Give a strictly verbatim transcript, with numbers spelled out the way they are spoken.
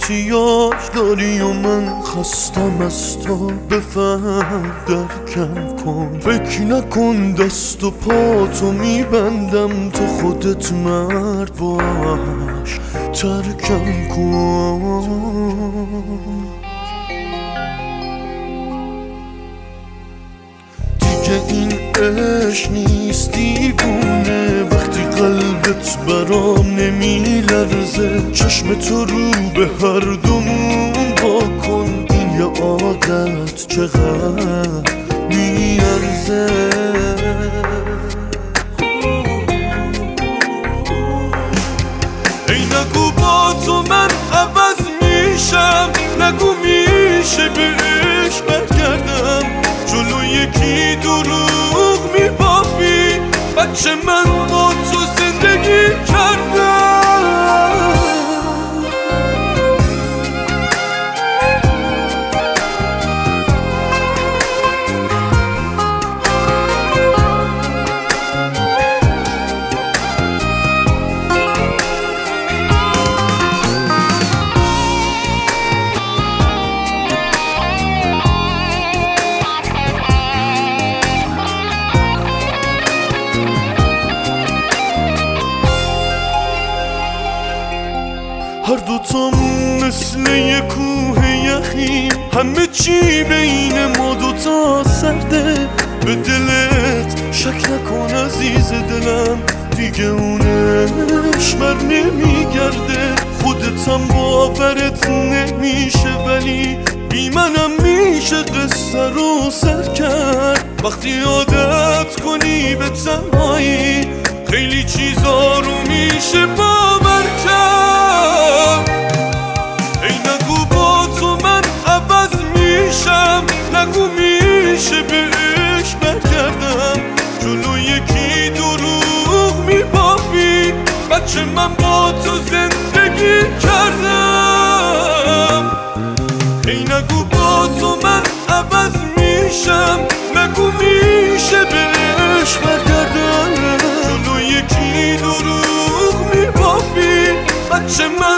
احتیاج داری و من خستم از تو، بفهم درکم کن. فکر نکن دست و پاتو میبندم، تو خودت مرد باش ترکم کن. دیگه این عشق نیست دیوونه، وقتی قلبت برام نمیلرزه. چشم تو رو به هر دومون با کن، این یه عادت چقدر میارزه. ای نگو با تو من عوض میشم، نگو میشه به عشق برگردم. جلو یکی دروغ میبافی، بچه من با تو زندگی کردم. هر دوتامون مثل یه کوه یخیم، همه چی بین ما دوتا سرده. به دلت شک نکن عزیز دلم، دیگه اونش بر نمیگرده. خودتم باورت نمیشه ولی بی منم میشه قصه رو سر کرد. وقتی عادت کنی به تنهایی، خیلی چیزا رو میشه باور کرد. ای نگو با تو من عوض میشم، نگو میشه به عشق برگردم. جلو یکی دروغ میبافی، بچه من با تو زندگی کردم. ای نگو با تو من عوض میشم، نگو میشه به عشق برگردم. جلو یکی دروغ میبافی، بچه من